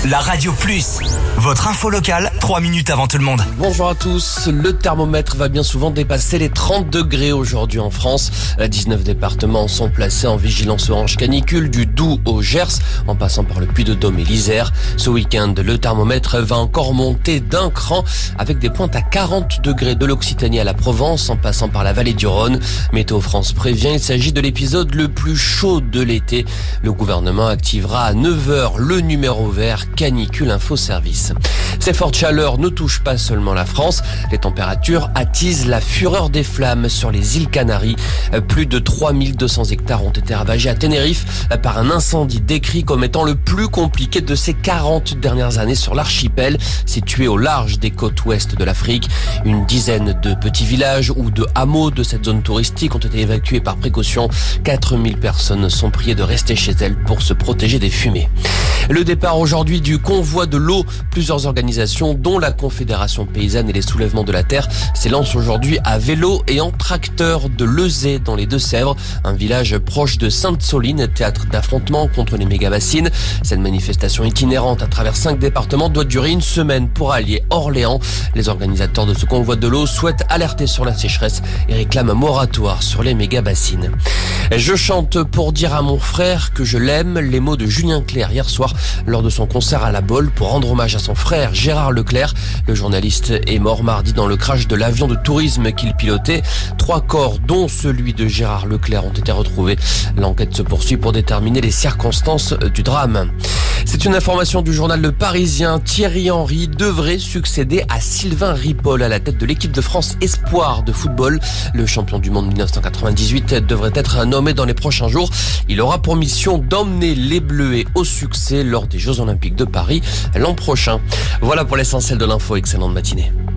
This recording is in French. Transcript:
La Radio Plus, votre info locale, 3 minutes avant tout le monde. Bonjour à tous. Le thermomètre va bien souvent dépasser les 30 degrés aujourd'hui en France. 19 départements sont placés en vigilance orange canicule, du Doubs au Gers, en passant par le Puy-de-Dôme et l'Isère. Ce week-end, le thermomètre va encore monter d'un cran, avec des pointes à 40 degrés de l'Occitanie à la Provence, en passant par la vallée du Rhône. Météo France prévient, il s'agit de l'épisode le plus chaud de l'été. Le gouvernement activera à 9h le numéro vert Canicule Info Service. Ces fortes chaleurs ne touchent pas seulement la France. Les températures attisent la fureur des flammes sur les îles Canaries. Plus de 3200 hectares ont été ravagés à Tenerife par un incendie décrit comme étant le plus compliqué de ces 40 dernières années sur l'archipel, situé au large des côtes ouest de l'Afrique. Une dizaine de petits villages ou de hameaux de cette zone touristique ont été évacués par précaution. 4000 personnes sont priées de rester chez elles pour se protéger des fumées. Le départ aujourd'hui du convoi de l'eau. Plusieurs organisations, dont la Confédération paysanne et les soulèvements de la terre, s'élancent aujourd'hui à vélo et en tracteur de Lezay dans les Deux-Sèvres, un village proche de Sainte-Soline, théâtre d'affrontements contre les méga-bassines. Cette manifestation itinérante à travers 5 départements doit durer une semaine pour allier Orléans. Les organisateurs de ce convoi de l'eau souhaitent alerter sur la sécheresse et réclament un moratoire sur les méga-bassines. Je chante pour dire à mon frère que je l'aime, les mots de Julien Clerc hier soir lors de son concert à La Baule pour rendre hommage à son frère Gérard Leclerc. Le journaliste est mort mardi dans le crash de l'avion de tourisme qu'il pilotait. 3 corps, dont celui de Gérard Leclerc, ont été retrouvés. L'enquête se poursuit pour déterminer les circonstances du drame. C'est une information du journal Le Parisien. Thierry Henry devrait succéder à Sylvain Ripoll à la tête de l'équipe de France Espoir de football. Le champion du monde 1998 devrait être nommé dans les prochains jours. Il aura pour mission d'emmener les Bleuets au succès lors des Jeux Olympiques de Paris l'an prochain. Voilà pour l'essentiel de l'info. Excellente matinée.